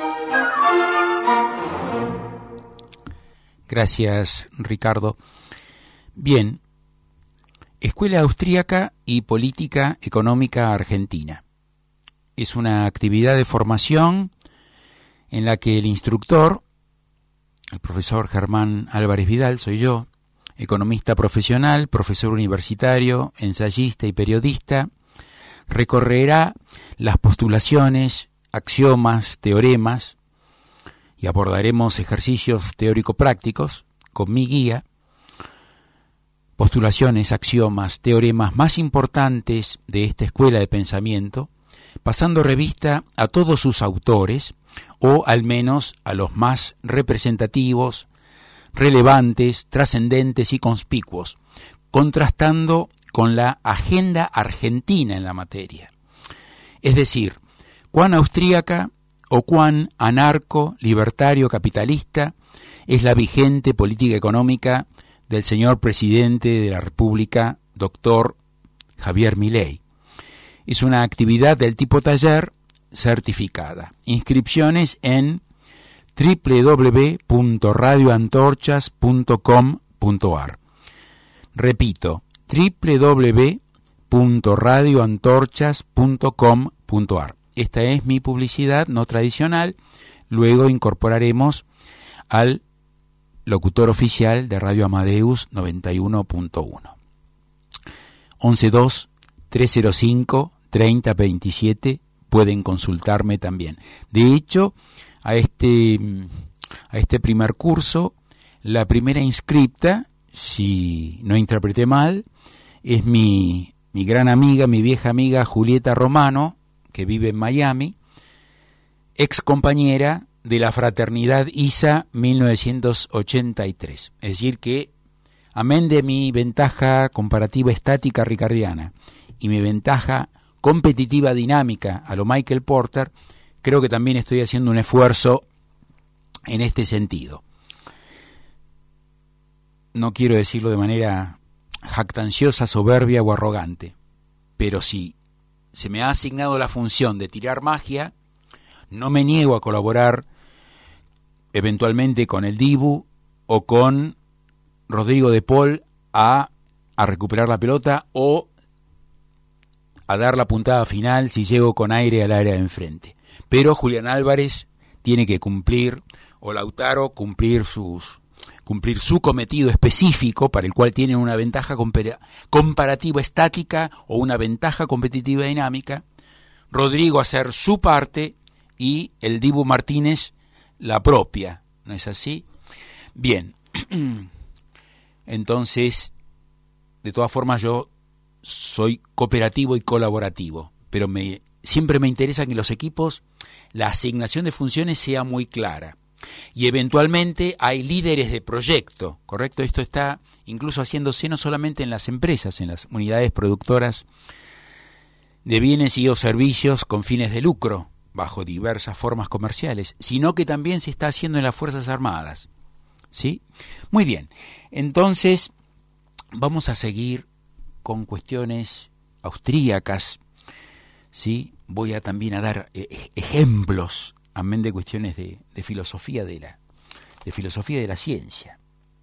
Gracias, Ricardo. Bien, Escuela Austríaca y Política Económica Argentina. Es una actividad de formación en la que el instructor, el profesor Germán Álvarez Vidal, soy yo, economista profesional, profesor universitario, ensayista y periodista, recorrerá las postulaciones, axiomas, teoremas, y abordaremos ejercicios teórico-prácticos con mi guía, postulaciones, axiomas, teoremas más importantes de esta escuela de pensamiento, pasando revista a todos sus autores, o al menos a los más representativos, relevantes, trascendentes y conspicuos, contrastando con la agenda argentina en la materia. Es decir, cuán austríaca o cuán anarco, libertario, capitalista es la vigente política económica del señor presidente de la República, doctor Javier Milei. Es una actividad del tipo taller certificada. Inscripciones en www.radioantorchas.com.ar. Repito, www.radioantorchas.com.ar. Esta es mi publicidad no tradicional. Luego incorporaremos al locutor oficial de Radio Amadeus 91.1. 112-305-3027. Pueden consultarme también. De hecho, a este primer curso, la primera inscripta, si no interpreté mal, es mi gran amiga, mi vieja amiga Julieta Romano, que vive en Miami, ex compañera de la Fraternidad ISA 1983. Es decir que, amén de mi ventaja comparativa estática ricardiana y mi ventaja competitiva dinámica a lo Michael Porter, creo que también estoy haciendo un esfuerzo en este sentido. No quiero decirlo de manera jactanciosa, soberbia o arrogante, pero si se me ha asignado la función de tirar magia, no me niego a colaborar eventualmente con el Dibu o con Rodrigo de Paul a recuperar la pelota o a dar la puntada final si llego con aire al área de enfrente. Pero Julián Álvarez tiene que cumplir, o Lautaro cumplir su cometido específico para el cual tiene una ventaja comparativa estática o una ventaja competitiva dinámica, Rodrigo hacer su parte y el Dibu Martínez la propia, ¿no es así? Bien, entonces, de todas formas yo soy cooperativo y colaborativo, pero siempre me interesa que en los equipos la asignación de funciones sea muy clara. Y eventualmente hay líderes de proyecto, ¿correcto? Esto está incluso haciéndose no solamente en las empresas, en las unidades productoras de bienes y o servicios con fines de lucro, bajo diversas formas comerciales, sino que también se está haciendo en las Fuerzas Armadas. ¿Sí? Muy bien. Entonces, vamos a seguir con cuestiones austríacas. ¿Sí? Voy a también a dar ejemplos, amén de cuestiones de filosofía de la ciencia.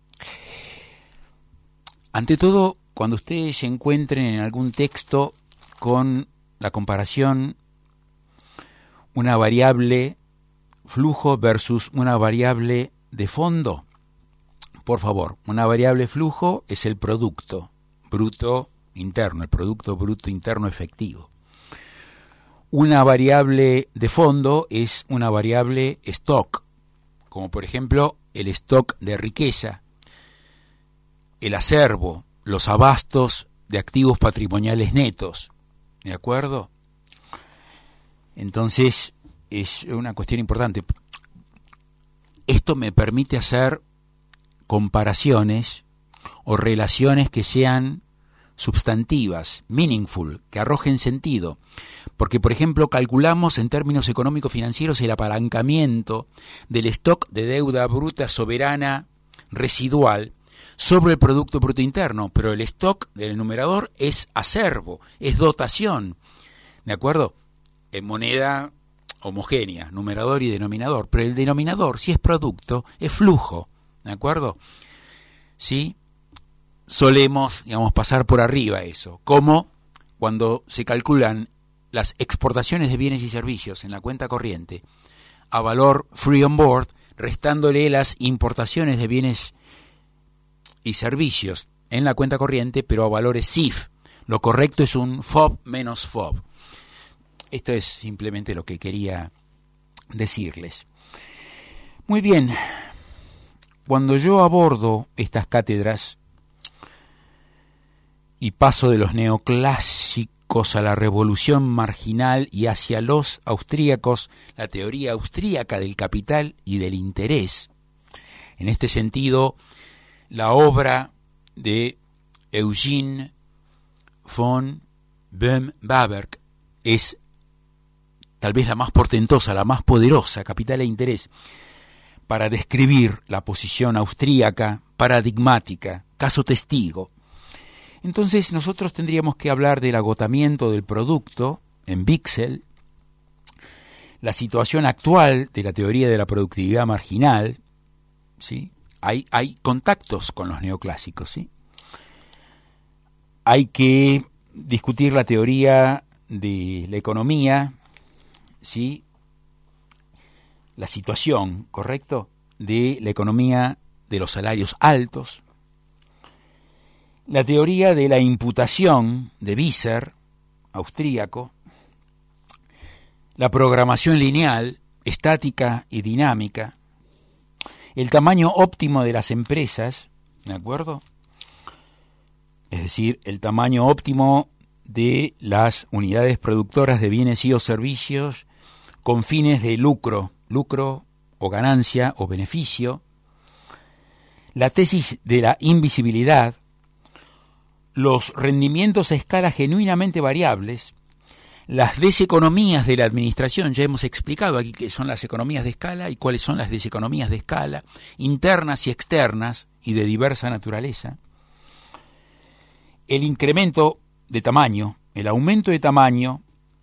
Ante todo, cuando ustedes se encuentren en algún texto con la comparación una variable flujo versus una variable de fondo, por favor, una variable flujo es el producto bruto interno, el producto bruto interno efectivo. Una variable de fondo es una variable stock, como por ejemplo el stock de riqueza, el acervo, los abastos de activos patrimoniales netos, ¿de acuerdo? Entonces es una cuestión importante. Esto me permite hacer comparaciones o relaciones que sean substantivas, meaningful, que arrojen sentido. Porque, por ejemplo, calculamos en términos económico-financieros el apalancamiento del stock de deuda bruta soberana residual sobre el Producto Bruto Interno, pero el stock del numerador es acervo, es dotación, ¿de acuerdo? En moneda homogénea, numerador y denominador, pero el denominador, si es producto, es flujo, ¿de acuerdo? ¿Sí? Solemos, digamos, pasar por arriba eso, como cuando se calculan las exportaciones de bienes y servicios en la cuenta corriente a valor free on board, restándole las importaciones de bienes y servicios en la cuenta corriente, pero a valores CIF. Lo correcto es un FOB menos FOB. Esto es simplemente lo que quería decirles. Muy bien, cuando yo abordo estas cátedras y paso de los neoclásicos a la revolución marginal y hacia los austríacos, la teoría austríaca del capital y del interés, en este sentido, la obra de Eugene von Böhm-Bawerk es tal vez la más portentosa, la más poderosa, Capital e Interés, para describir la posición austríaca, paradigmática, caso testigo. Entonces nosotros tendríamos que hablar del agotamiento del producto en Wicksell, la situación actual de la teoría de la productividad marginal, ¿sí? Hay contactos con los neoclásicos, ¿sí? Hay que discutir la teoría de la economía, ¿sí? La situación, ¿correcto?, de la economía de los salarios altos, la teoría de la imputación de Visser, austríaco, la programación lineal, estática y dinámica, el tamaño óptimo de las empresas, ¿de acuerdo? Es decir, el tamaño óptimo de las unidades productoras de bienes y o servicios con fines de lucro o ganancia o beneficio, la tesis de la invisibilidad, los rendimientos a escala genuinamente variables, las deseconomías de la administración, ya hemos explicado aquí qué son las economías de escala y cuáles son las deseconomías de escala, internas y externas y de diversa naturaleza, el incremento de tamaño, el aumento de tamaño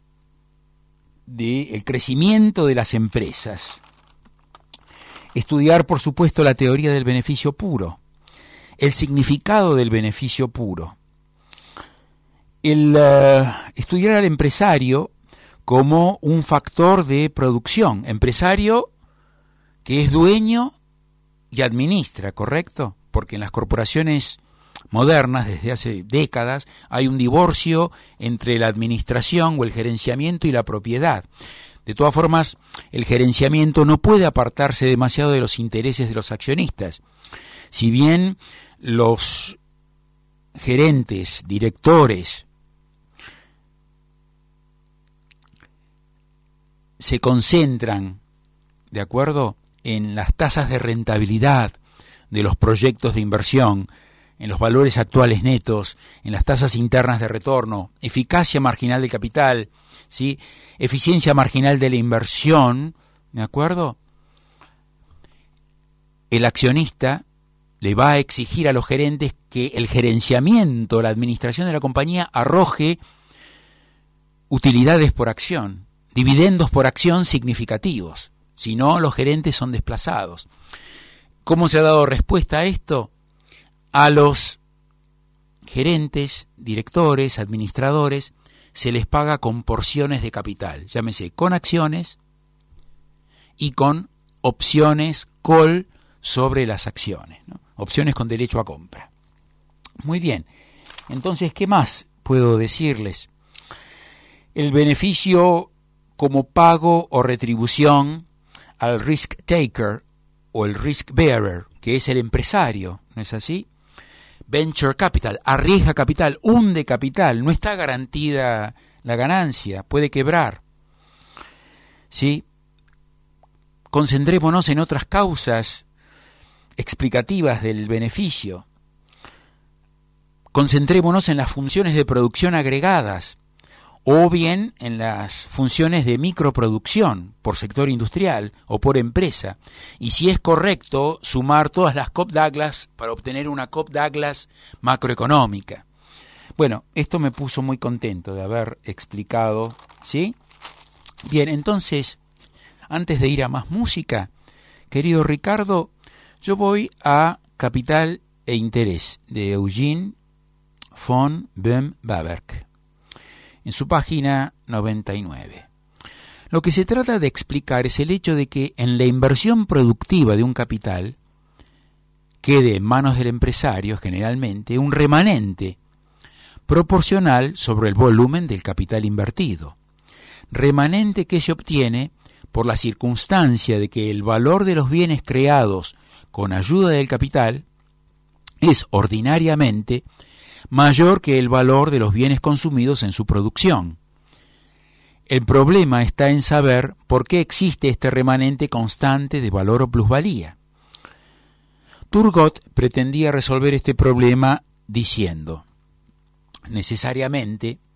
del crecimiento de las empresas, estudiar por supuesto la teoría del beneficio puro, el significado del beneficio puro, el estudiar al empresario como un factor de producción, empresario que es dueño y administra, ¿correcto? Porque en las corporaciones modernas, desde hace décadas, hay un divorcio entre la administración o el gerenciamiento y la propiedad. De todas formas, el gerenciamiento no puede apartarse demasiado de los intereses de los accionistas. Si bien los gerentes, directores, se concentran, ¿de acuerdo?, en las tasas de rentabilidad de los proyectos de inversión, en los valores actuales netos, en las tasas internas de retorno, eficacia marginal del capital, ¿sí?, eficiencia marginal de la inversión, ¿de acuerdo? El accionista le va a exigir a los gerentes que el gerenciamiento, la administración de la compañía arroje utilidades por acción, dividendos por acción significativos, si no los gerentes son desplazados. ¿Cómo se ha dado respuesta a esto? A los gerentes, directores, administradores, se les paga con porciones de capital, llámese con acciones y con opciones call sobre las acciones, ¿no? Opciones con derecho a compra. Muy bien, entonces, ¿qué más puedo decirles? El beneficio como pago o retribución al risk taker o el risk bearer, que es el empresario, ¿no es así? Venture capital, arriesga capital, hunde capital, no está garantida la ganancia, puede quebrar. ¿Sí? Concentrémonos en otras causas explicativas del beneficio. Concentrémonos en las funciones de producción agregadas o bien en las funciones de microproducción por sector industrial o por empresa. Y si es correcto, sumar todas las Cobb-Douglas para obtener una Cobb-Douglas macroeconómica. Bueno, esto me puso muy contento de haber explicado, ¿sí? Bien, entonces, Antes de ir a más música, querido Ricardo, yo voy a Capital e Interés de Eugene von Böhm-Bawerk, en su página 99. Lo que se trata de explicar es el hecho de que en la inversión productiva de un capital quede en manos del empresario generalmente un remanente proporcional sobre el volumen del capital invertido. Remanente que se obtiene por la circunstancia de que el valor de los bienes creados con ayuda del capital es ordinariamente mayor que el valor de los bienes consumidos en su producción. El problema está en saber por qué existe este remanente constante de valor o plusvalía. Turgot pretendía resolver este problema diciendo: necesariamente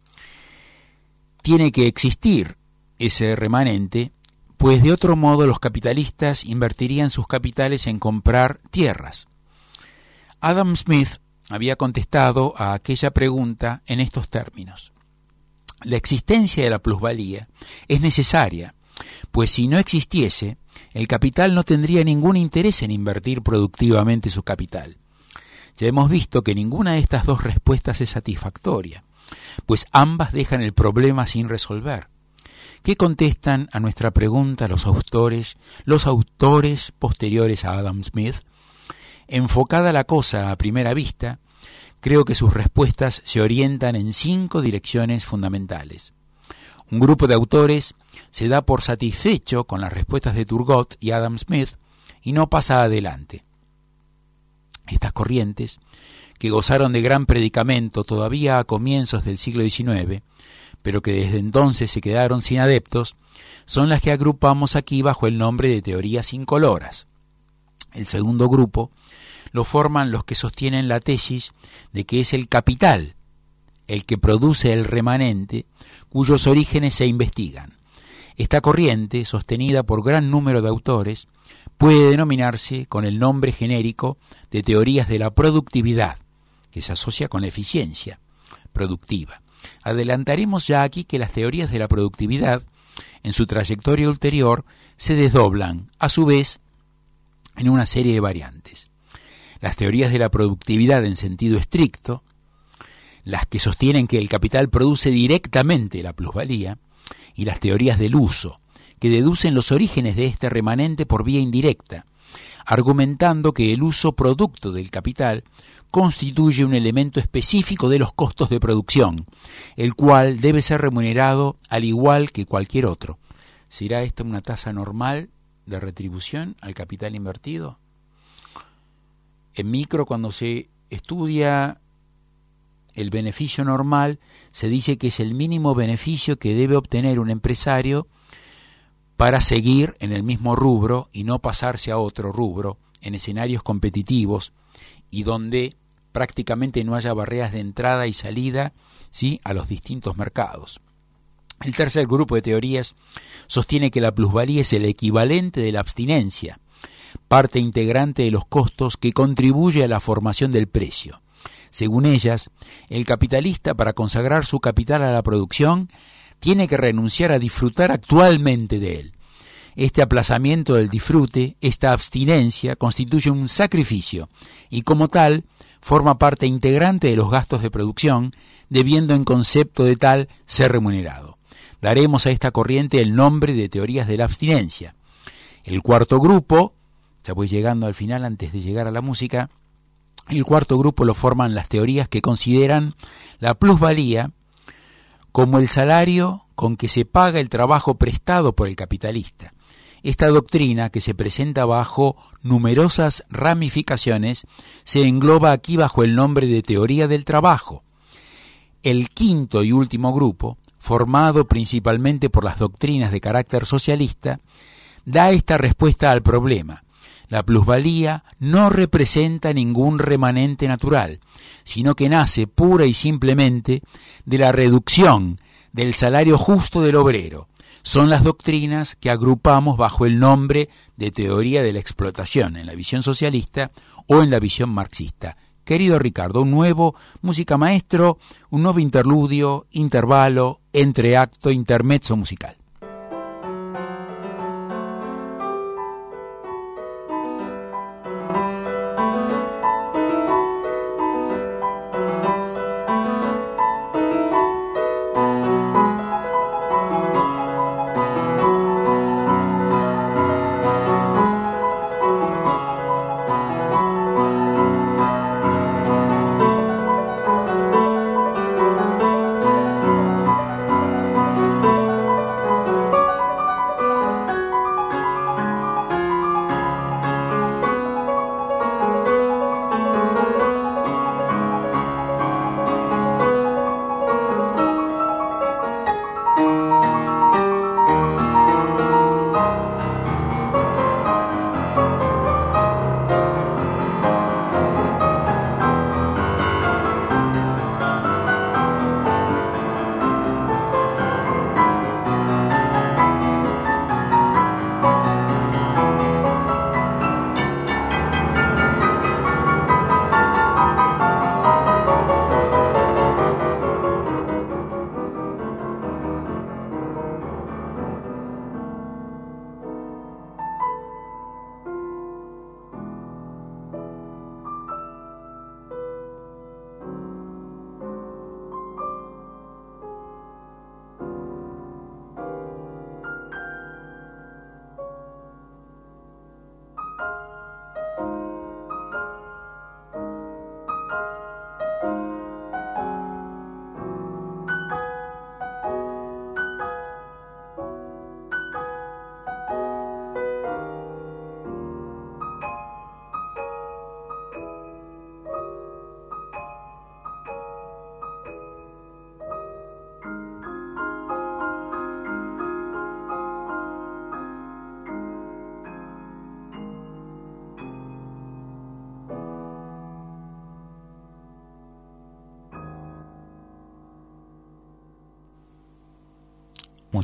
tiene que existir ese remanente, pues de otro modo los capitalistas invertirían sus capitales en comprar tierras. Adam Smith había contestado a aquella pregunta en estos términos: la existencia de la plusvalía es necesaria, pues si no existiese, el capital no tendría ningún interés en invertir productivamente su capital. Ya hemos visto que ninguna de estas dos respuestas es satisfactoria, pues ambas dejan el problema sin resolver. ¿Qué contestan a nuestra pregunta los autores posteriores a Adam Smith? Enfocada la cosa a primera vista, creo que sus respuestas se orientan en 5 direcciones fundamentales. Un grupo de autores se da por satisfecho con las respuestas de Turgot y Adam Smith y no pasa adelante. Estas corrientes, que gozaron de gran predicamento todavía a comienzos del siglo XIX, pero que desde entonces se quedaron sin adeptos, son las que agrupamos aquí bajo el nombre de teorías incoloras. El segundo grupo lo forman los que sostienen la tesis de que es el capital el que produce el remanente, cuyos orígenes se investigan. Esta corriente, sostenida por gran número de autores, puede denominarse con el nombre genérico de teorías de la productividad, que se asocia con la eficiencia productiva. Adelantaremos ya aquí que las teorías de la productividad, en su trayectoria ulterior, se desdoblan, a su vez, en una serie de variantes. Las teorías de la productividad en sentido estricto, las que sostienen que el capital produce directamente la plusvalía, y las teorías del uso, que deducen los orígenes de este remanente por vía indirecta, argumentando que el uso producto del capital constituye un elemento específico de los costos de producción, el cual debe ser remunerado al igual que cualquier otro. ¿Será esta una tasa normal de retribución al capital invertido? En micro, cuando se estudia el beneficio normal, se dice que es el mínimo beneficio que debe obtener un empresario para seguir en el mismo rubro y no pasarse a otro rubro en escenarios competitivos y donde prácticamente no haya barreras de entrada y salida, ¿sí?, a los distintos mercados. El tercer grupo de teorías sostiene que la plusvalía es el equivalente de la abstinencia, parte integrante de los costos que contribuye a la formación del precio. Según ellas, el capitalista, para consagrar su capital a la producción, tiene que renunciar a disfrutar actualmente de él. Este aplazamiento del disfrute, esta abstinencia, constituye un sacrificio y como tal forma parte integrante de los gastos de producción, debiendo en concepto de tal ser remunerado. Daremos a esta corriente el nombre de teorías de la abstinencia. El cuarto grupo, ya voy llegando al final antes de llegar a la música, el cuarto grupo lo forman las teorías que consideran la plusvalía como el salario con que se paga el trabajo prestado por el capitalista. Esta doctrina, que se presenta bajo numerosas ramificaciones, se engloba aquí bajo el nombre de teoría del trabajo. El quinto y último grupo, formado principalmente por las doctrinas de carácter socialista, da esta respuesta al problema. La plusvalía no representa ningún remanente natural, sino que nace pura y simplemente de la reducción del salario justo del obrero. Son las doctrinas que agrupamos bajo el nombre de teoría de la explotación en la visión socialista o en la visión marxista. Querido Ricardo, un nuevo música maestro, un nuevo interludio, intervalo, entreacto, intermezzo musical.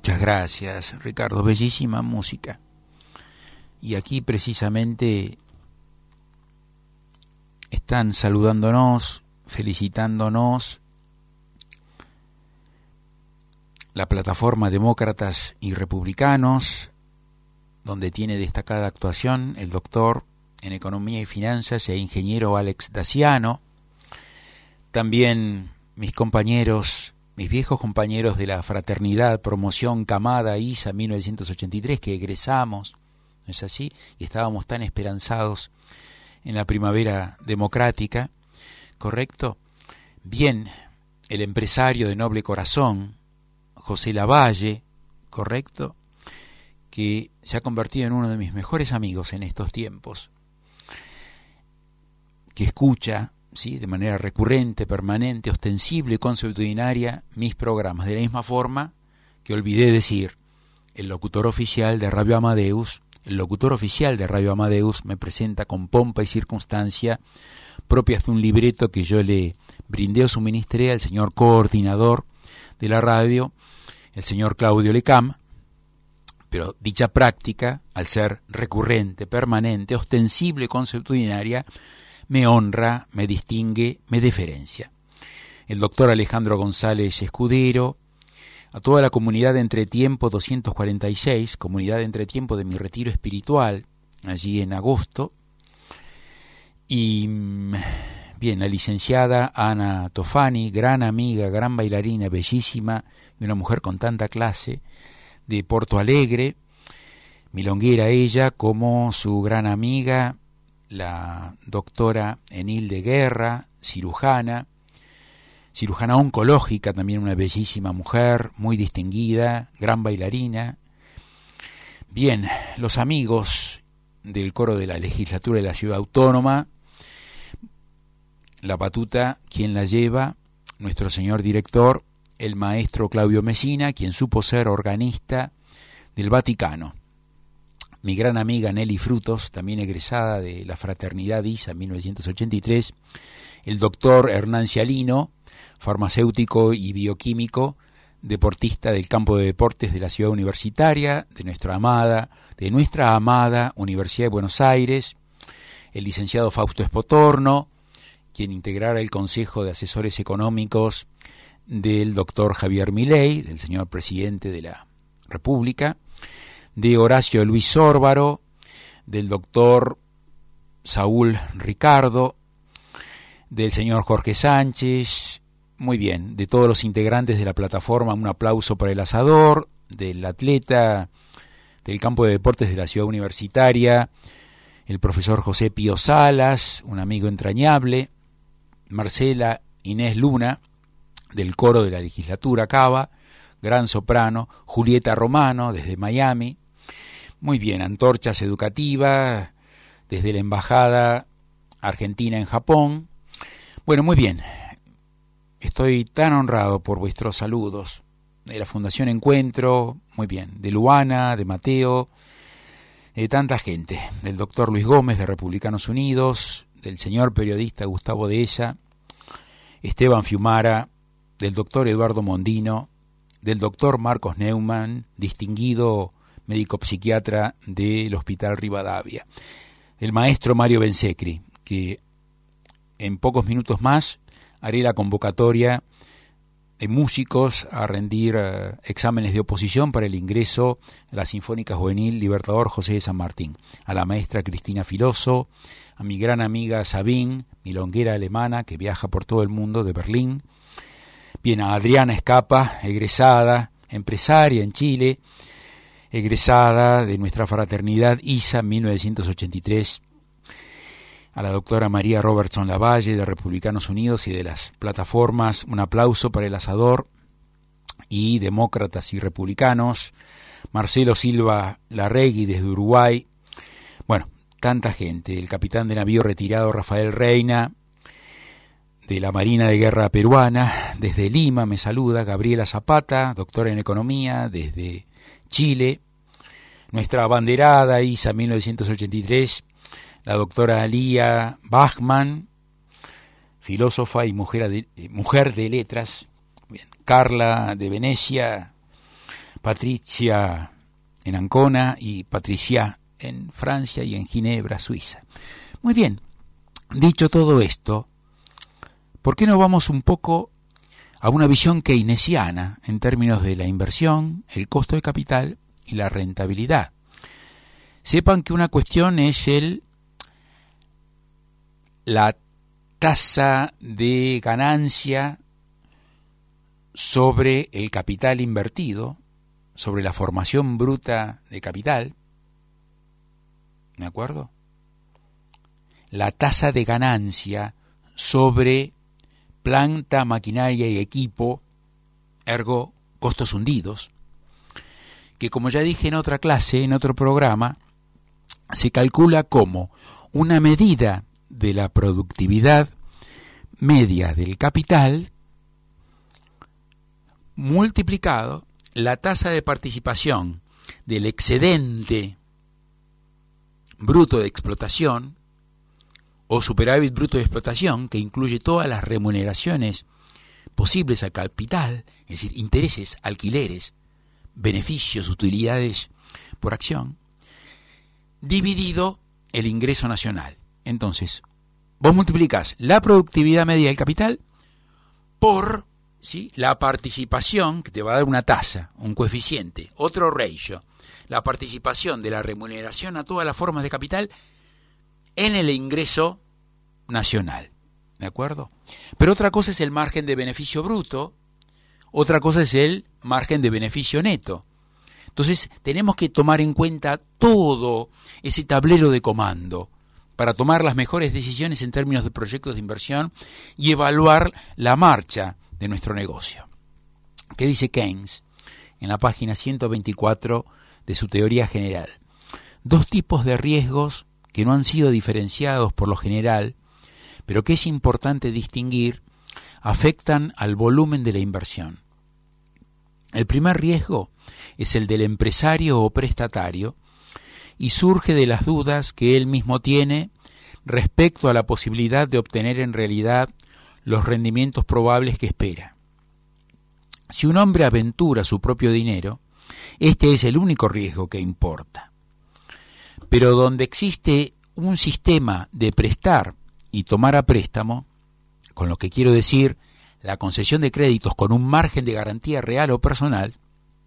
Muchas gracias, Ricardo. Bellísima música. Y aquí precisamente están saludándonos, felicitándonos la plataforma Demócratas y Republicanos, donde tiene destacada actuación el doctor en Economía y Finanzas e ingeniero Alex Daciano. También mis compañeros, mis viejos compañeros de la Fraternidad Promoción Camada ISA 1983, que egresamos, ¿no es así? Y estábamos tan esperanzados en la primavera democrática, ¿correcto? Bien, el empresario de noble corazón, José Lavalle, ¿correcto?, que se ha convertido en uno de mis mejores amigos en estos tiempos, que escucha, ¿sí?, de manera recurrente, permanente, ostensible y consuetudinaria mis programas, de la misma forma que olvidé decir, el locutor oficial de Radio Amadeus, me presenta con pompa y circunstancia propias de un libreto que yo le brindé o suministré al señor coordinador de la radio, el señor Claudio Lecam, pero dicha práctica, al ser recurrente, permanente, ostensible, consuetudinaria, me honra, me distingue, me deferencia. El doctor Alejandro González Escudero, a toda la comunidad de Entretiempo 246, comunidad de Entretiempo de mi retiro espiritual, allí en agosto, y bien, la licenciada Ana Tofani, gran amiga, gran bailarina, bellísima, y una mujer con tanta clase, de Porto Alegre, milonguera ella, como su gran amiga, la doctora Enilde Guerra, cirujana oncológica, también una bellísima mujer, muy distinguida, gran bailarina. Bien, los amigos del coro de la legislatura de la Ciudad Autónoma, la batuta, quien la lleva, nuestro señor director, el maestro Claudio Messina, quien supo ser organista del Vaticano. Mi gran amiga Nelly Frutos, también egresada de la Fraternidad ISA 1983, el doctor Hernán Cialino, farmacéutico y bioquímico, deportista del campo de deportes de la Ciudad Universitaria, de nuestra amada Universidad de Buenos Aires, el licenciado Fausto Espotorno, quien integrara el Consejo de Asesores Económicos del doctor Javier Milei, del señor presidente de la República, de Horacio Luis Sórbaro, del doctor Saúl Ricardo, del señor Jorge Sánchez, muy bien, de todos los integrantes de la plataforma, un aplauso para el asador, del atleta del campo de deportes de la Ciudad Universitaria, el profesor José Pío Salas, un amigo entrañable, Marcela Inés Luna, del coro de la legislatura Cava, gran soprano, Julieta Romano, desde Miami, muy bien, antorchas educativas, desde la Embajada Argentina en Japón. Bueno, muy bien, estoy tan honrado por vuestros saludos, de la Fundación Encuentro, muy bien, de Luana, de Mateo, de tanta gente, del doctor Luis Gómez de Republicanos Unidos, del señor periodista Gustavo Deza, Esteban Fiumara, del doctor Eduardo Mondino, del doctor Marcos Neumann, distinguido médico psiquiatra del Hospital Rivadavia, del maestro Mario Bensecri, que en pocos minutos más haré la convocatoria de músicos a rendir exámenes de oposición para el ingreso a la Sinfónica Juvenil Libertador José de San Martín, a la maestra Cristina Filoso, a mi gran amiga Sabine, milonguera alemana que viaja por todo el mundo, de Berlín, bien, a Adriana Escapa, egresada, empresaria en Chile, egresada de nuestra fraternidad ISA 1983, a la doctora María Robertson Lavalle de Republicanos Unidos y de las plataformas Un aplauso para el asador y Demócratas y Republicanos, Marcelo Silva Larregui desde Uruguay, bueno, tanta gente, el capitán de navío retirado Rafael Reina, de la Marina de Guerra Peruana, desde Lima me saluda Gabriela Zapata, doctora en Economía, desde Chile, nuestra abanderada ISA 1983, la doctora Lía Bachmann, filósofa y mujer de letras, bien, Carla de Venecia, Patricia en Ancona y Patricia en Francia y en Ginebra, Suiza. Muy bien, dicho todo esto, ¿por qué no vamos un poco a una visión keynesiana en términos de la inversión, el costo de capital y la rentabilidad? Sepan que una cuestión es la tasa de ganancia sobre el capital invertido, sobre la formación bruta de capital, ¿de acuerdo? La tasa de ganancia sobre planta, maquinaria y equipo, ergo costos hundidos, que como ya dije en otra clase, en otro programa, se calcula como una medida de la productividad media del capital multiplicado la tasa de participación del excedente bruto de explotación o superávit bruto de explotación, que incluye todas las remuneraciones posibles al capital, es decir, intereses, alquileres, beneficios, utilidades por acción, dividido el ingreso nacional. Entonces, vos multiplicás la productividad media del capital por, ¿sí?, la participación, que te va a dar una tasa, un coeficiente, otro ratio, la participación de la remuneración a todas las formas de capital en el ingreso nacional, ¿de acuerdo? Pero otra cosa es el margen de beneficio bruto, otra cosa es el margen de beneficio neto. Entonces tenemos que tomar en cuenta todo ese tablero de comando para tomar las mejores decisiones en términos de proyectos de inversión y evaluar la marcha de nuestro negocio. ¿Qué dice Keynes en la página 124 de su teoría general? Dos tipos de riesgos que no han sido diferenciados por lo general, pero que es importante distinguir, afectan al volumen de la inversión. El primer riesgo es el del empresario o prestatario y surge de las dudas que él mismo tiene respecto a la posibilidad de obtener en realidad los rendimientos probables que espera. Si un hombre aventura su propio dinero, este es el único riesgo que importa. Pero donde existe un sistema de prestar y tomar a préstamo, con lo que quiero decir la concesión de créditos con un margen de garantía real o personal,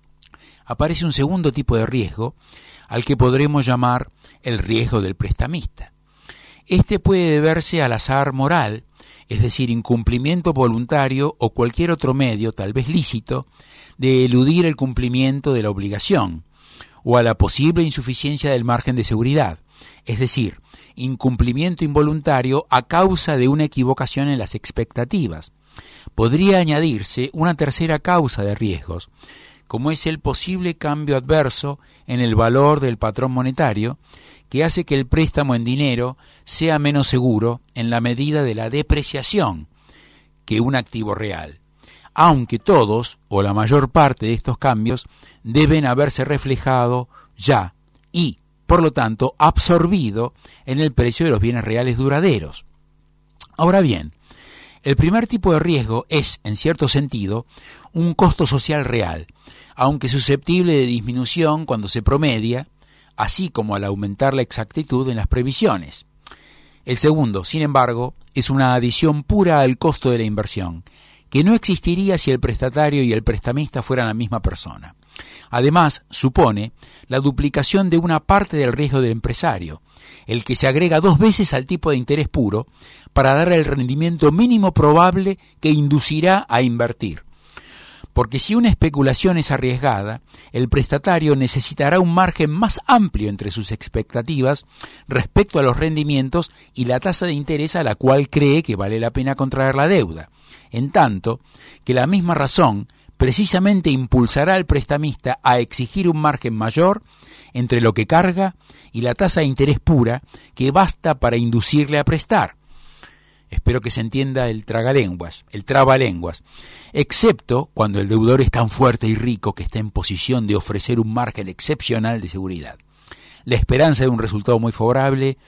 aparece un segundo tipo de riesgo al que podremos llamar el riesgo del prestamista. Este puede deberse al azar moral, es decir, incumplimiento voluntario o cualquier otro medio, tal vez lícito, de eludir el cumplimiento de la obligación, o a la posible insuficiencia del margen de seguridad, es decir, incumplimiento involuntario a causa de una equivocación en las expectativas. Podría añadirse una tercera causa de riesgos, como es el posible cambio adverso en el valor del patrón monetario, que hace que el préstamo en dinero sea menos seguro en la medida de la depreciación que un activo real, aunque todos o la mayor parte de estos cambios deben haberse reflejado ya y, por lo tanto, absorbido en el precio de los bienes reales duraderos. Ahora bien, el primer tipo de riesgo es, en cierto sentido, un costo social real, aunque susceptible de disminución cuando se promedia, así como al aumentar la exactitud en las previsiones. El segundo, sin embargo, es una adición pura al costo de la inversión, que no existiría si el prestatario y el prestamista fueran la misma persona. Además, supone la duplicación de una parte del riesgo del empresario, el que se agrega 2 veces al tipo de interés puro para dar el rendimiento mínimo probable que inducirá a invertir. Porque si una especulación es arriesgada, el prestatario necesitará un margen más amplio entre sus expectativas respecto a los rendimientos y la tasa de interés a la cual cree que vale la pena contraer la deuda, en tanto que la misma razón precisamente impulsará al prestamista a exigir un margen mayor entre lo que carga y la tasa de interés pura que basta para inducirle a prestar. Espero que se entienda el tragalenguas, el trabalenguas, excepto cuando el deudor es tan fuerte y rico que está en posición de ofrecer un margen excepcional de seguridad. La esperanza de un resultado muy favorable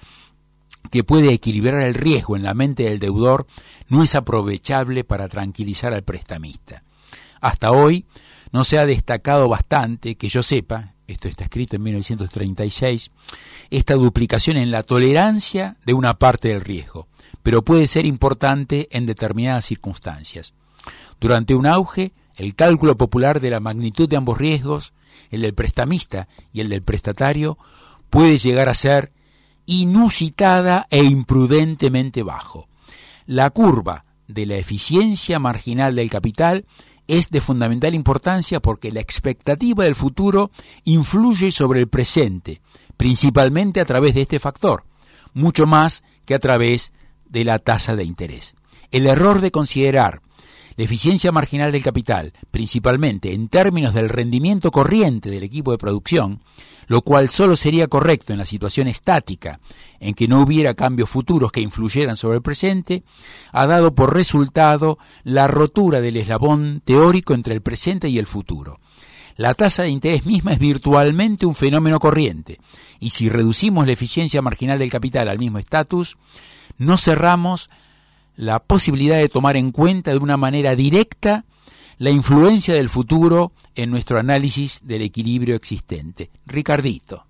que puede equilibrar el riesgo en la mente del deudor no es aprovechable para tranquilizar al prestamista. Hasta hoy no se ha destacado bastante, que yo sepa, esto está escrito en 1936, esta duplicación en la tolerancia de una parte del riesgo, pero puede ser importante en determinadas circunstancias. Durante un auge, el cálculo popular de la magnitud de ambos riesgos, el del prestamista y el del prestatario, puede llegar a ser inusitada e imprudentemente bajo. La curva de la eficiencia marginal del capital es de fundamental importancia porque la expectativa del futuro influye sobre el presente, principalmente a través de este factor, mucho más que a través de la tasa de interés. El error de considerar la eficiencia marginal del capital, principalmente en términos del rendimiento corriente del equipo de producción, lo cual solo sería correcto en la situación estática, en que no hubiera cambios futuros que influyeran sobre el presente, ha dado por resultado la rotura del eslabón teórico entre el presente y el futuro. La tasa de interés misma es virtualmente un fenómeno corriente, y si reducimos la eficiencia marginal del capital al mismo estatus, no cerramos la posibilidad de tomar en cuenta de una manera directa la influencia del futuro en nuestro análisis del equilibrio existente. Ricardito.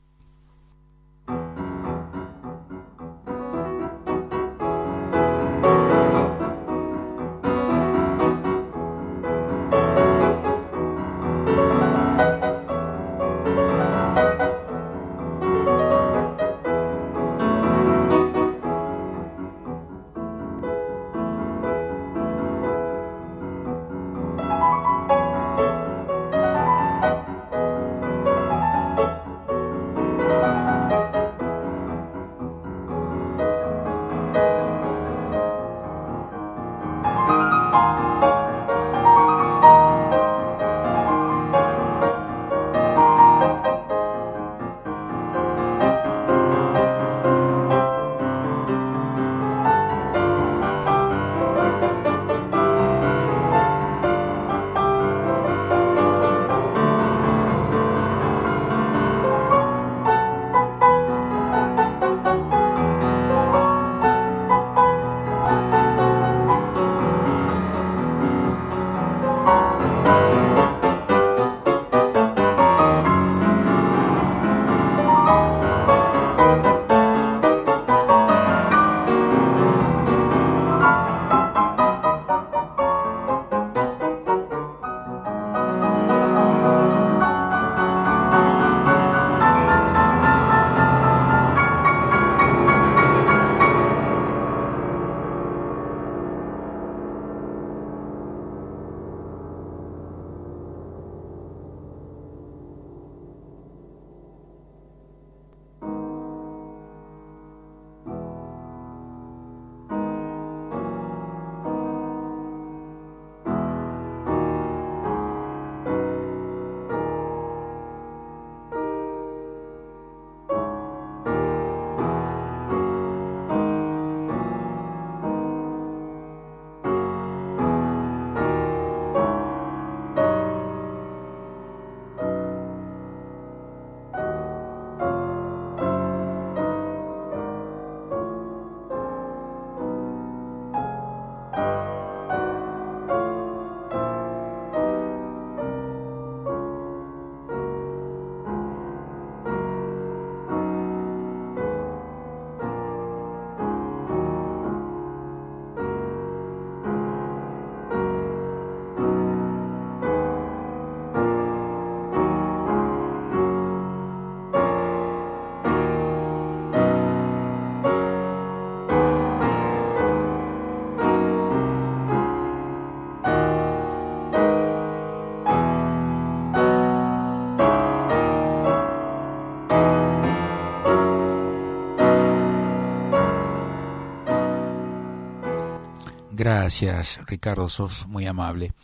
Gracias, Ricardo, sos muy amable.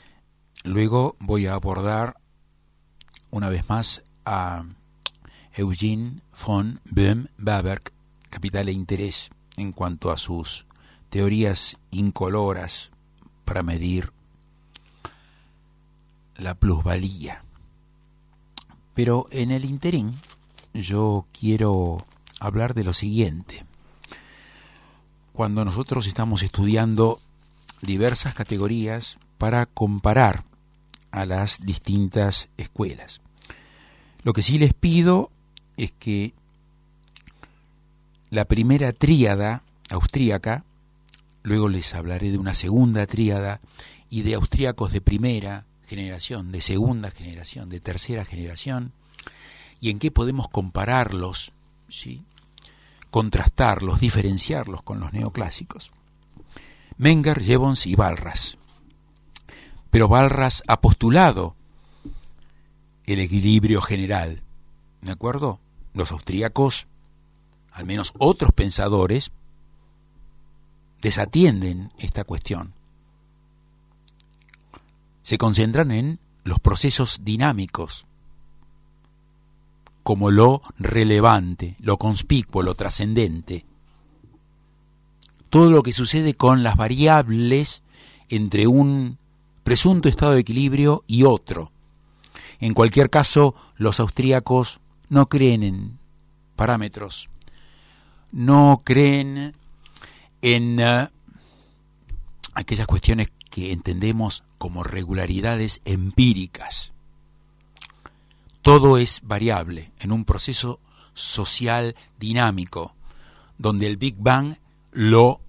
Luego voy a abordar una vez más a Eugene von Böhm-Bawerk, Capital e Interés, en cuanto a sus teorías incoloras para medir la plusvalía. Pero en el ínterin yo quiero hablar de lo siguiente. Cuando nosotros estamos estudiando diversas categorías para comparar a las distintas escuelas. Lo que sí les pido es que la primera tríada austríaca, luego les hablaré de una segunda tríada y de austríacos de primera generación, de segunda generación, de tercera generación, y en qué podemos compararlos, ¿sí? Contrastarlos, diferenciarlos con los neoclásicos. Menger, Jevons y Walras. Pero Walras ha postulado el equilibrio general, ¿de acuerdo? Los austríacos, al menos otros pensadores, desatienden esta cuestión. Se concentran en los procesos dinámicos como lo relevante, lo conspicuo, lo trascendente. Todo lo que sucede con las variables entre un presunto estado de equilibrio y otro. En cualquier caso, los austríacos no creen en parámetros, no creen en aquellas cuestiones que entendemos como regularidades empíricas. Todo es variable en un proceso social dinámico, donde el Big Bang lo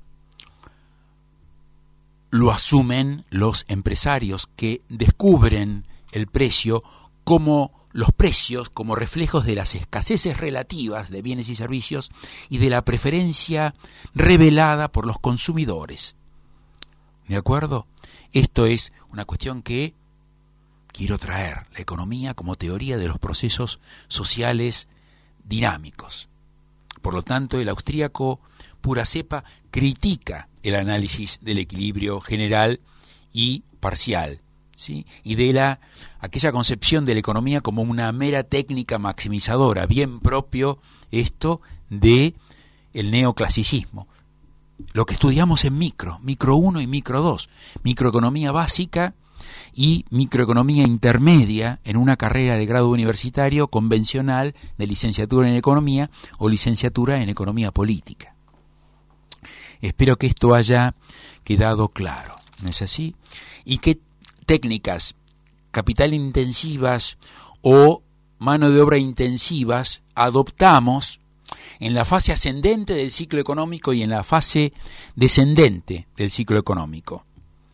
asumen los empresarios que descubren el precio como los precios como reflejos de las escaseces relativas de bienes y servicios y de la preferencia revelada por los consumidores. ¿De acuerdo? Esto es una cuestión que quiero traer, la economía como teoría de los procesos sociales dinámicos. Por lo tanto, el austríaco pura cepa critica el análisis del equilibrio general y parcial, ¿sí? Y de aquella concepción de la economía como una mera técnica maximizadora, bien propio esto de el neoclasicismo. Lo que estudiamos en micro 1 y micro 2, microeconomía básica y microeconomía intermedia en una carrera de grado universitario convencional de licenciatura en economía o licenciatura en economía política. Espero que esto haya quedado claro, ¿no es así? ¿Y qué técnicas capital intensivas o mano de obra intensivas adoptamos en la fase ascendente del ciclo económico y en la fase descendente del ciclo económico?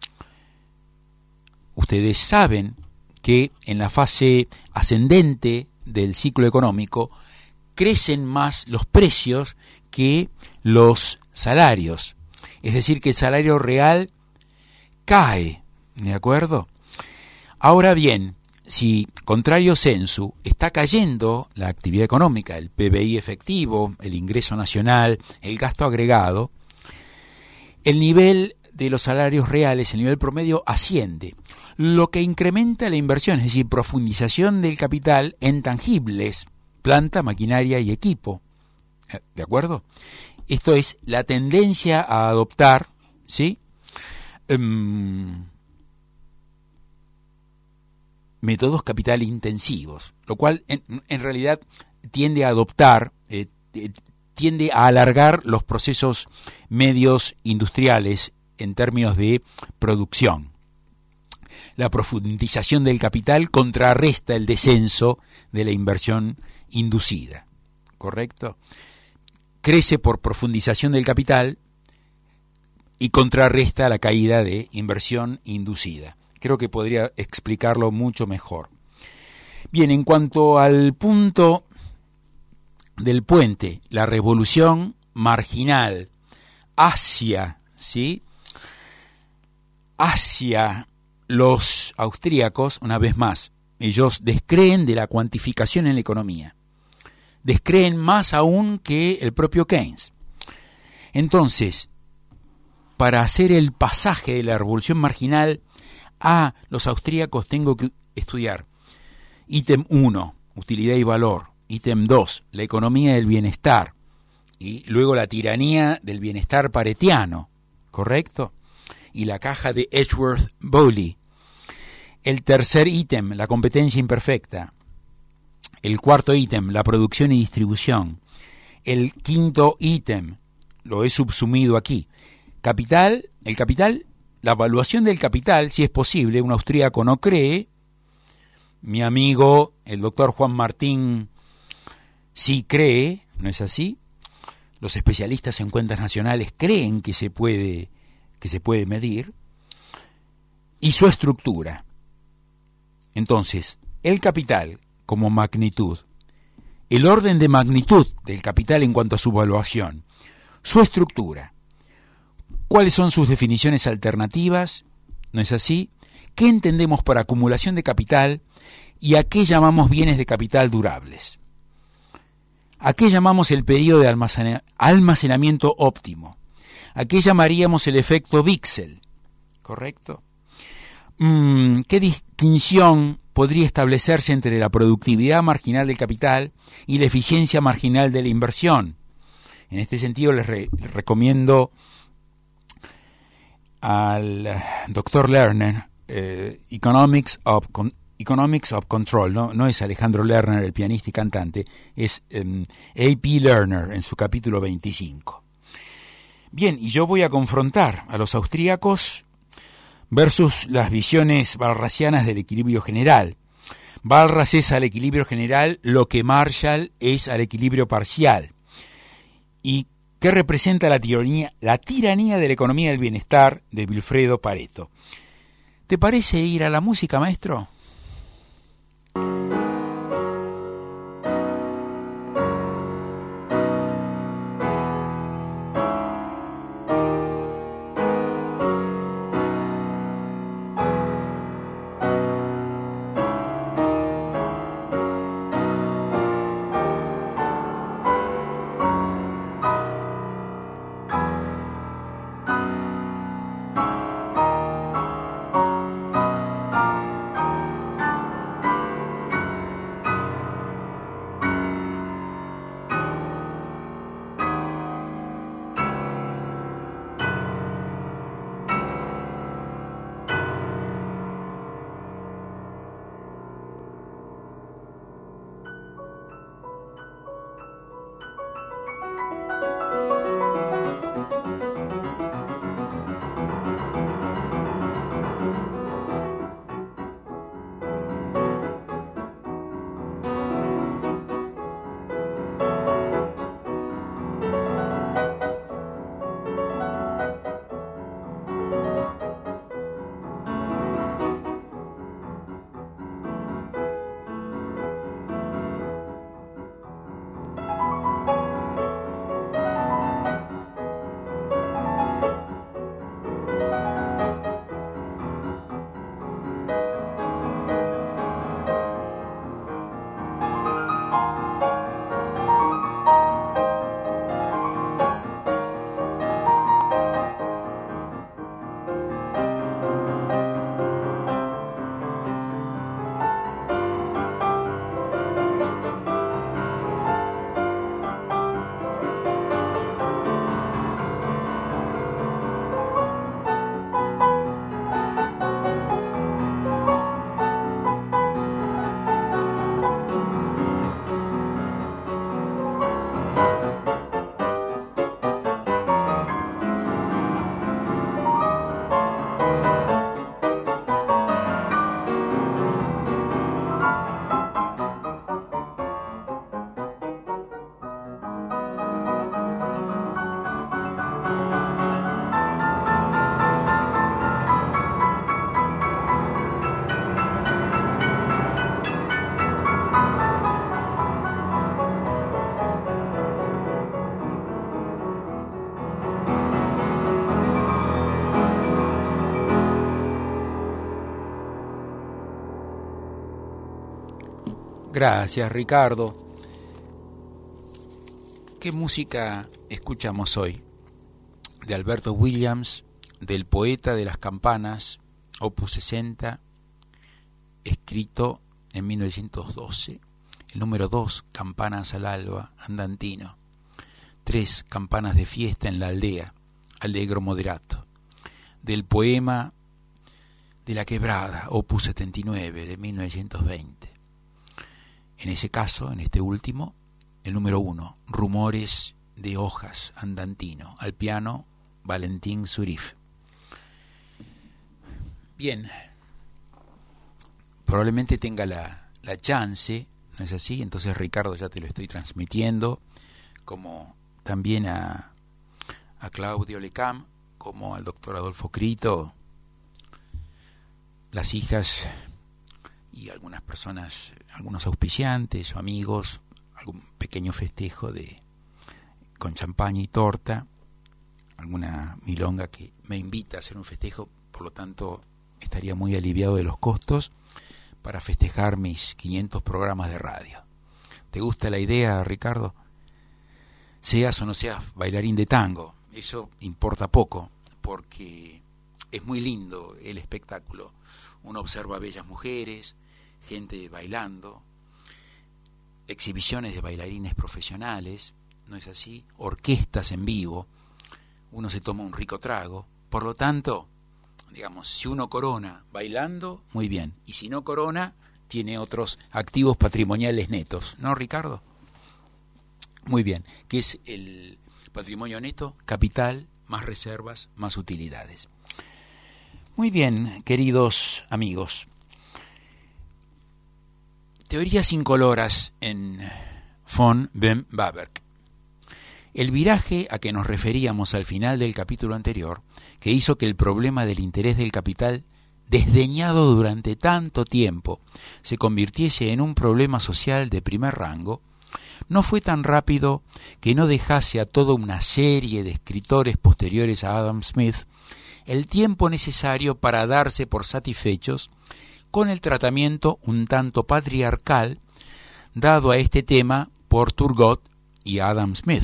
Ustedes saben que en la fase ascendente del ciclo económico crecen más los precios que los salarios. Es decir, que el salario real cae, ¿de acuerdo? Ahora bien, si contrario sensu está cayendo la actividad económica, el PBI efectivo, el ingreso nacional, el gasto agregado, el nivel de los salarios reales, el nivel promedio asciende, lo que incrementa la inversión, es decir, profundización del capital en tangibles, planta, maquinaria y equipo. ¿De acuerdo? Esto es la tendencia a adoptar, ¿sí? Métodos capital intensivos, lo cual en realidad tiende a adoptar, tiende a alargar los procesos medios industriales en términos de producción. La profundización del capital contrarresta el descenso de la inversión inducida, ¿correcto? Crece por profundización del capital y contrarresta la caída de inversión inducida. Creo que podría explicarlo mucho mejor. Bien, en cuanto al punto del puente, la revolución marginal hacia, ¿sí?, hacia los austríacos, una vez más, ellos descreen de la cuantificación en la economía. Descreen más aún que el propio Keynes. Entonces, para hacer el pasaje de la revolución marginal a los austríacos tengo que estudiar ítem 1, utilidad y valor, ítem 2, la economía del bienestar, y luego la tiranía del bienestar paretiano, ¿correcto? Y la caja de Edgeworth-Bowley. El tercer ítem, la competencia imperfecta. El cuarto ítem, la producción y distribución. El quinto ítem, lo he subsumido aquí. Capital, el capital, la evaluación del capital, si es posible, un austríaco no cree mi amigo, el doctor Juan Martín, sí cree, ¿no es así? Los especialistas en cuentas nacionales creen que se puede medir, y su estructura. Entonces, el capital como magnitud, el orden de magnitud del capital en cuanto a su valuación, su estructura, cuáles son sus definiciones alternativas, ¿no es así? ¿Qué entendemos por acumulación de capital y a qué llamamos bienes de capital durables? ¿A qué llamamos el periodo de almacenamiento óptimo? ¿A qué llamaríamos el efecto Bixel? ¿Correcto? ¿Qué distinción podría establecerse entre la productividad marginal del capital y la eficiencia marginal de la inversión? En este sentido les recomiendo al Dr. Lerner, Economics of Control, no es Alejandro Lerner, el pianista y cantante, es A.P. Lerner en su capítulo 25. Bien, y yo voy a confrontar a los austríacos versus las visiones walrasianas del equilibrio general. Walras es al equilibrio general lo que Marshall es al equilibrio parcial. ¿Y qué representa la tiranía de la economía del bienestar de Vilfredo Pareto? ¿Te parece ir a la música, maestro? Gracias, Ricardo. ¿Qué música escuchamos hoy? De Alberto Williams, del Poeta de las Campanas, opus 60, escrito en 1912. El número 2, Campanas al alba, andantino. 3, Campanas de fiesta en la aldea, allegro moderato. Del poema de la quebrada, opus 79, de 1920. En ese caso, en este último, el número 1, Rumores de hojas, andantino, al piano, Valentín Zurif. Bien, probablemente tenga la chance, ¿no es así? Entonces, Ricardo, ya te lo estoy transmitiendo, como también a Claudio Lecam, como al doctor Adolfo Crito, las hijas y algunas personas, algunos auspiciantes o amigos, algún pequeño festejo con champaña y torta, alguna milonga que me invita a hacer un festejo, por lo tanto estaría muy aliviado de los costos para festejar mis 500 programas de radio. ¿Te gusta la idea, Ricardo? Seas o no seas bailarín de tango, eso importa poco, porque es muy lindo el espectáculo. Uno observa bellas mujeres, gente bailando, exhibiciones de bailarines profesionales, ¿no es así? Orquestas en vivo, uno se toma un rico trago. Por lo tanto, digamos, si uno corona bailando, muy bien, y si no corona, tiene otros activos patrimoniales netos, ¿no, Ricardo? Muy bien, ¿qué es el patrimonio neto? Capital, más reservas, más utilidades. Muy bien, queridos amigos. Teorías incoloras en von Böhm-Bawerk. El viraje a que nos referíamos al final del capítulo anterior, que hizo que el problema del interés del capital, desdeñado durante tanto tiempo, se convirtiese en un problema social de primer rango, no fue tan rápido que no dejase a toda una serie de escritores posteriores a Adam Smith el tiempo necesario para darse por satisfechos con el tratamiento un tanto patriarcal dado a este tema por Turgot y Adam Smith.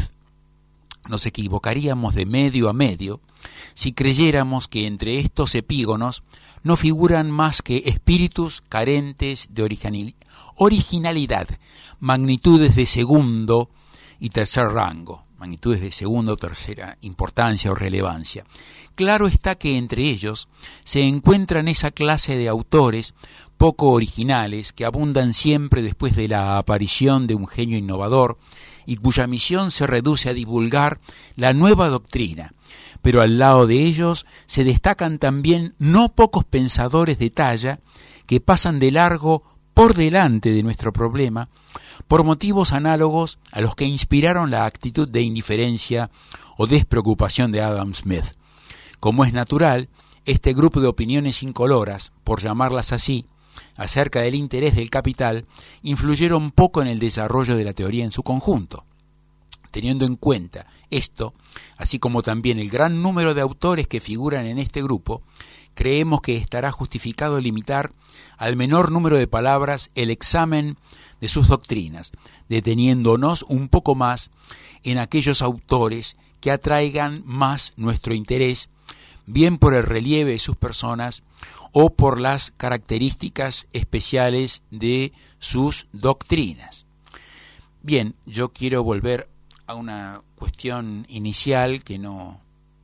Nos equivocaríamos de medio a medio si creyéramos que entre estos epígonos no figuran más que espíritus carentes de originalidad, magnitudes de segundo y tercer rango, magnitudes de segunda o tercera importancia o relevancia. Claro está que entre ellos se encuentran esa clase de autores poco originales que abundan siempre después de la aparición de un genio innovador y cuya misión se reduce a divulgar la nueva doctrina, pero al lado de ellos se destacan también no pocos pensadores de talla que pasan de largo por delante de nuestro problema por motivos análogos a los que inspiraron la actitud de indiferencia o despreocupación de Adam Smith. Como es natural, este grupo de opiniones incoloras, por llamarlas así, acerca del interés del capital, influyeron poco en el desarrollo de la teoría en su conjunto. Teniendo en cuenta esto, así como también el gran número de autores que figuran en este grupo, creemos que estará justificado limitar al menor número de palabras el examen de sus doctrinas, deteniéndonos un poco más en aquellos autores que atraigan más nuestro interés, bien por el relieve de sus personas o por las características especiales de sus doctrinas. Bien, yo quiero volver a una cuestión inicial que no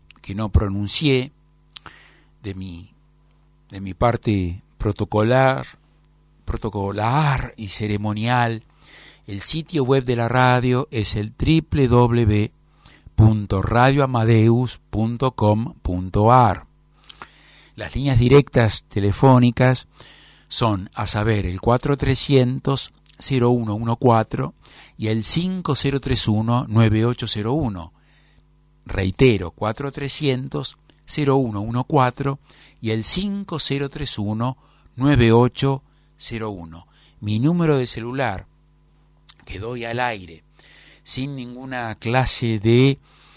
pronuncié de mi parte protocolar protocolar y ceremonial. El sitio web de la radio es el www.radioamadeus.com.ar. Las líneas directas telefónicas son, a saber, el 4300-0114 y el 5031-9801. Reitero, 4300-0114 y el 5031-9801. Mi número de celular que doy al aire sin ninguna clase de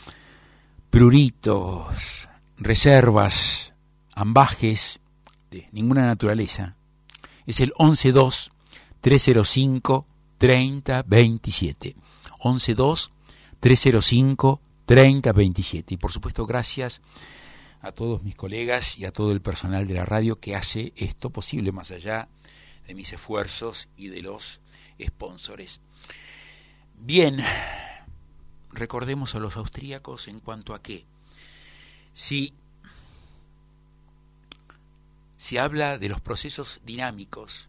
pruritos, reservas, ambajes de ninguna naturaleza es el 112-305-3027. 112-305-3027. Y por supuesto, gracias a todos mis colegas y a todo el personal de la radio que hace esto posible, más allá de mis esfuerzos y de los sponsores. Bien, recordemos a los austríacos en cuanto a que si se habla de los procesos dinámicos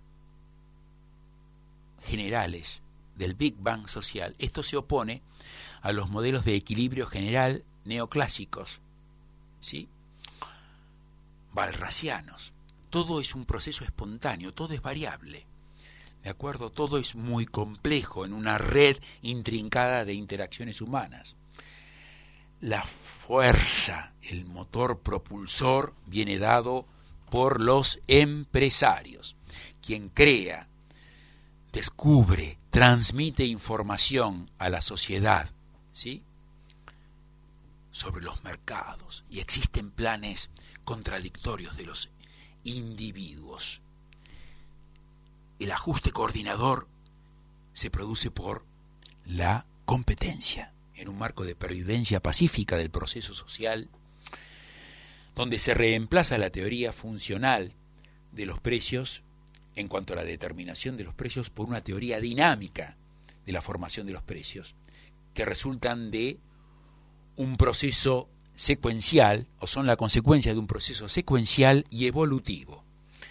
generales del Big Bang social, esto se opone a los modelos de equilibrio general neoclásicos, ¿sí?, walrasianos. todo es un proceso espontáneo, todo es variable. ¿De acuerdo? Todo es muy complejo en una red intrincada de interacciones humanas. La fuerza, el motor propulsor, viene dado por los empresarios. Quien crea, descubre, transmite información a la sociedad, ¿sí?, sobre los mercados, y existen planes contradictorios de los individuos. El ajuste coordinador se produce por la competencia, en un marco de pervivencia pacífica del proceso social, donde se reemplaza la teoría funcional de los precios en cuanto a la determinación de los precios por una teoría dinámica de la formación de los precios, que resultan de un proceso secuencial, o son la consecuencia de un proceso secuencial y evolutivo.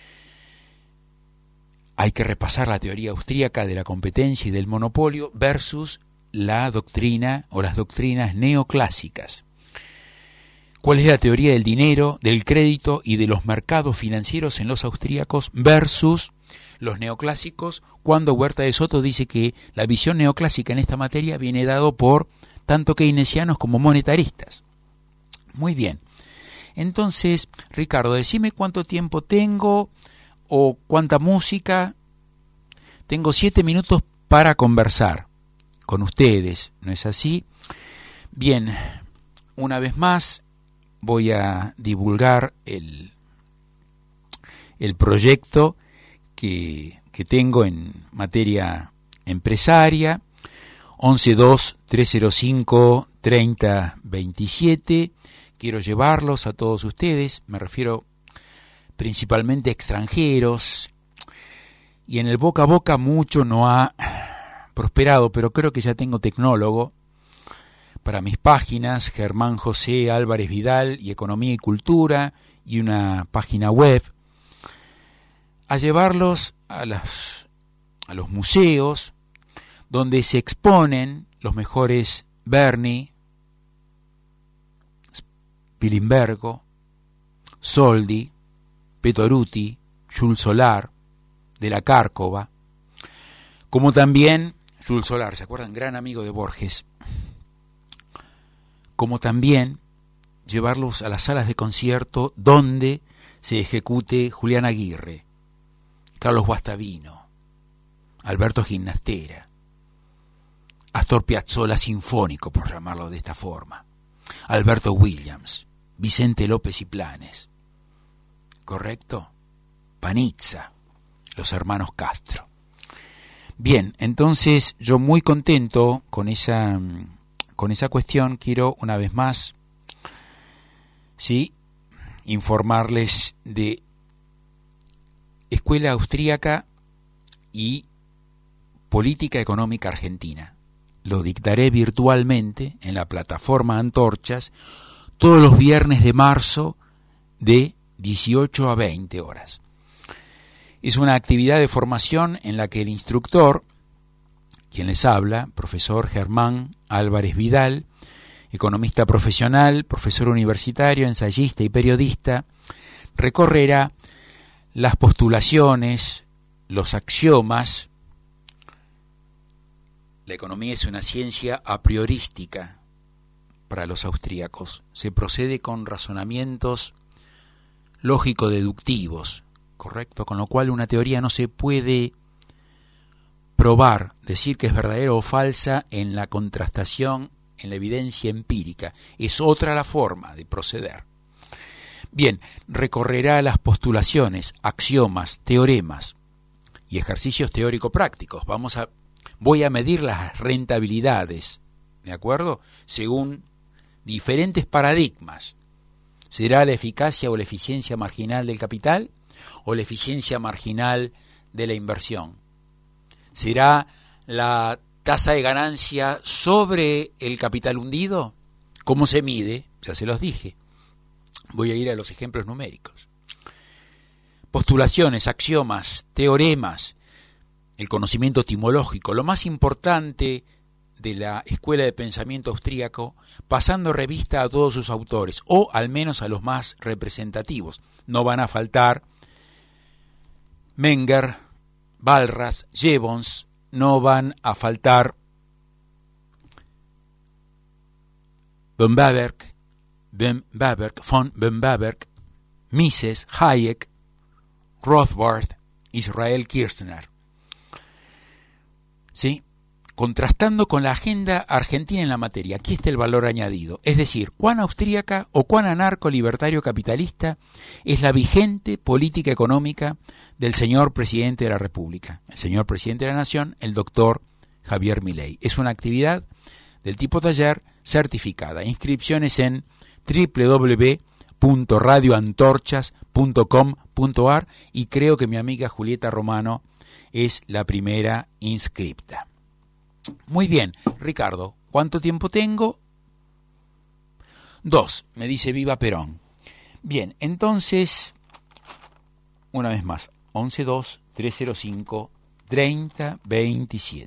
Hay que repasar la teoría austríaca de la competencia y del monopolio versus la doctrina o las doctrinas neoclásicas. ¿Cuál es la teoría del dinero, del crédito y de los mercados financieros en los austríacos versus los neoclásicos? Cuando Huerta de Soto dice que la visión neoclásica en esta materia viene dado por tanto keynesianos como monetaristas. Muy bien. Entonces, Ricardo, decime cuánto tiempo tengo o cuánta música. Tengo 7 minutos para conversar con ustedes, ¿no es así? Bien, una vez más voy a divulgar el proyecto que tengo en materia empresaria. 11-2-305-3027. Quiero llevarlos a todos ustedes, me refiero principalmente a extranjeros, y en el boca a boca mucho no ha prosperado, pero creo que ya tengo tecnólogo para mis páginas, Germán José Álvarez Vidal y Economía y Cultura, y una página web, a llevarlos a los museos, donde se exponen los mejores Berni, Spilimbergo, Soldi, Petoruti, Jules Solar, de la Cárcova, como también Jules Solar, ¿se acuerdan? Gran amigo de Borges. Como también llevarlos a las salas de concierto donde se ejecute Julián Aguirre, Carlos Guastavino, Alberto Ginastera, Astor Piazzolla sinfónico, por llamarlo de esta forma, Alberto Williams, Vicente López y Planes, ¿correcto? Panizza, los hermanos Castro. Bien, entonces yo muy contento con esa cuestión. Quiero una vez más, sí, informarles de Escuela Austríaca y Política Económica Argentina. Lo dictaré virtualmente en la plataforma Antorchas todos los viernes de marzo de 18 a 20 horas. Es una actividad de formación en la que el instructor, quien les habla, profesor Germán Álvarez Vidal, economista profesional, profesor universitario, ensayista y periodista, recorrerá las postulaciones, los axiomas. La economía es una ciencia a priorística para los austríacos. Se procede con razonamientos lógico-deductivos, ¿correcto? Con lo cual una teoría no se puede probar, decir que es verdadera o falsa en la contrastación, en la evidencia empírica. Es otra la forma de proceder. Bien, recorrerá las postulaciones, axiomas, teoremas y ejercicios teórico-prácticos. Voy a medir las rentabilidades, ¿de acuerdo? Según diferentes paradigmas. ¿Será la eficacia o la eficiencia marginal del capital o la eficiencia marginal de la inversión? ¿Será la tasa de ganancia sobre el capital hundido? ¿Cómo se mide? Ya se los dije. Voy a ir a los ejemplos numéricos. Postulaciones, axiomas, teoremas, el conocimiento etimológico, lo más importante de la escuela de pensamiento austríaco, pasando revista a todos sus autores, o al menos a los más representativos. No van a faltar Menger, Balras, Jevons, no van a faltar von Bemberg, Mises, Hayek, Rothbard, Israel Kirzner. ¿Sí? Contrastando con la agenda argentina en la materia, aquí está el valor añadido, es decir, cuán austríaca o cuán anarco-libertario capitalista es la vigente política económica del señor presidente de la República, el señor presidente de la Nación, el doctor Javier Milei. Es una actividad del tipo taller certificada. Inscripciones en www.radioantorchas.com.ar y creo que mi amiga Julieta Romano es la primera inscripta. Muy bien, Ricardo, ¿cuánto tiempo tengo? 2, me dice Viva Perón. Bien, entonces, una vez más, 11-2-305-3027.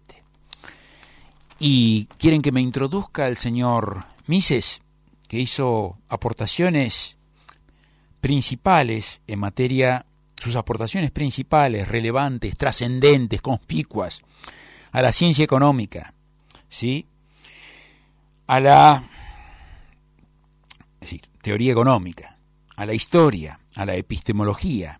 Y quieren que me introduzca el señor Mises, que hizo aportaciones principales en materia, sus aportaciones principales, relevantes, trascendentes, conspicuas, a la ciencia económica, ¿sí? A la teoría económica, a la historia, a la epistemología,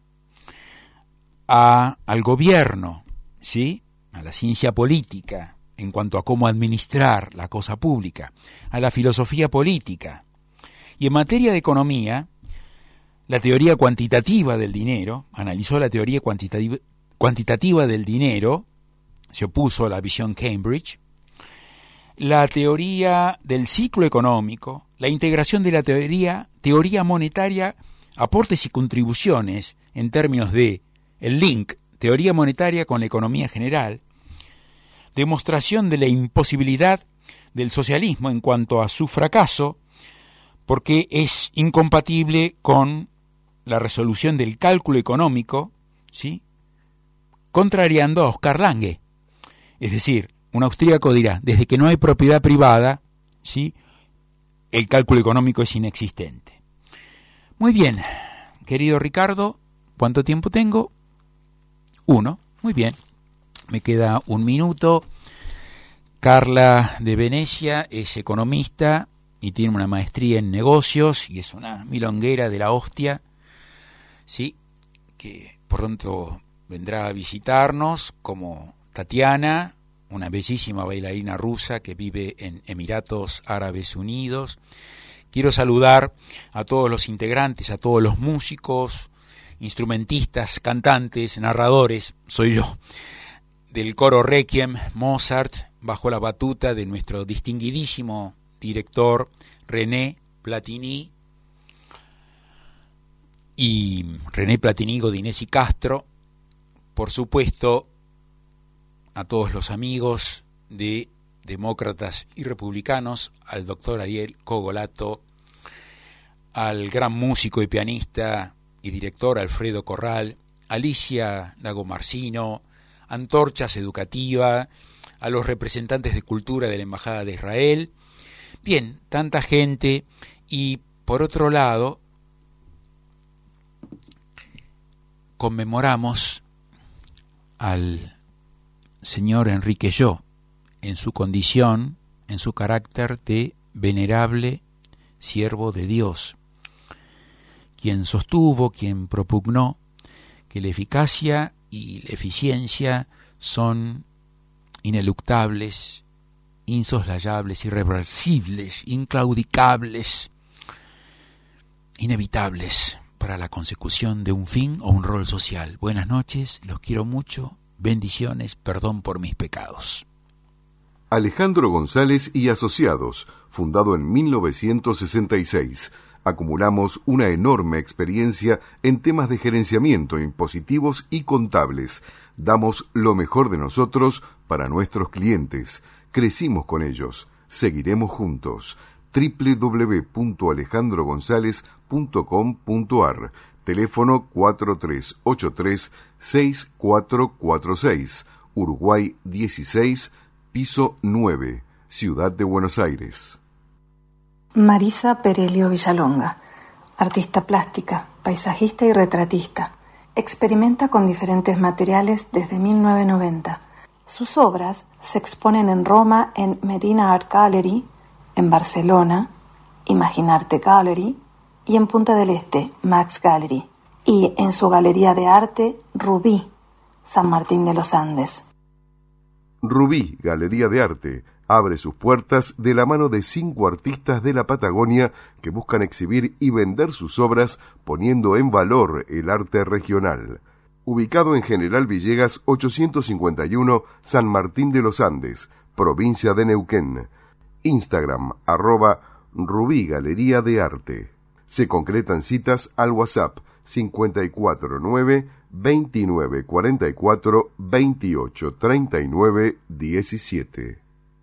al gobierno, ¿sí? A la ciencia política, en cuanto a cómo administrar la cosa pública, a la filosofía política. Y en materia de economía, la teoría cuantitativa del dinero, analizó la teoría cuantitativa del dinero, se opuso a la visión Cambridge, la teoría del ciclo económico, la integración de la teoría monetaria, aportes y contribuciones en términos de el link, teoría monetaria con la economía general, demostración de la imposibilidad del socialismo en cuanto a su fracaso, porque es incompatible con la resolución del cálculo económico, ¿sí? Contrariando a Oscar Lange. Es decir, un austríaco dirá, desde que no hay propiedad privada, ¿sí?, el cálculo económico es inexistente. Muy bien, querido Ricardo, ¿cuánto tiempo tengo? 1, muy bien, me queda 1 minuto. Carla de Venecia es economista y tiene una maestría en negocios y es una milonguera de la hostia, ¿sí?, que pronto vendrá a visitarnos, como Tatiana, una bellísima bailarina rusa que vive en Emiratos Árabes Unidos. Quiero saludar a todos los integrantes, a todos los músicos, instrumentistas, cantantes, narradores, soy yo, del coro Requiem Mozart, bajo la batuta de nuestro distinguidísimo director René Platini Godinesi Castro. Por supuesto, a todos los amigos de Demócratas y Republicanos, al doctor Ariel Cogolato, al gran músico y pianista y director Alfredo Corral, Alicia Lagomarsino, Antorchas Educativa, a los representantes de cultura de la Embajada de Israel. Bien, tanta gente. Y por otro lado, conmemoramos al señor Enrique Yo, en su condición, en su carácter de venerable siervo de Dios, quien sostuvo, quien propugnó que la eficacia y la eficiencia son ineluctables, insoslayables, irreversibles, inclaudicables, inevitables para la consecución de un fin o un rol social. Buenas noches, los quiero mucho. Bendiciones, perdón por mis pecados. Alejandro González y Asociados, fundado en 1966. Acumulamos una enorme experiencia en temas de gerenciamiento, impositivos y contables. Damos lo mejor de nosotros para nuestros clientes. Crecimos con ellos. Seguiremos juntos. www.alejandrogonzalez.com.ar. Teléfono 4383-6446, Uruguay 16, piso 9, Ciudad de Buenos Aires. Marisa Perelio Villalonga, artista plástica, paisajista y retratista, experimenta con diferentes materiales desde 1990. Sus obras se exponen en Roma en Medina Art Gallery, en Barcelona, Imaginarte Gallery, y en Punta del Este, Max Gallery, y en su galería de arte Rubí, San Martín de los Andes. Rubí, Galería de Arte, abre sus puertas de la mano de 5 artistas de la Patagonia que buscan exhibir y vender sus obras poniendo en valor el arte regional. Ubicado en General Villegas 851, San Martín de los Andes, provincia de Neuquén. Instagram, @Rubí Galería de Arte. Se concretan citas al WhatsApp 549 2944 2839 17.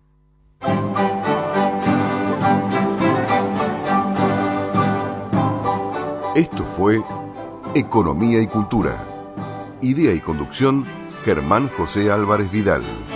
Esto fue Economía y Cultura. Idea y conducción, Germán José Álvarez Vidal.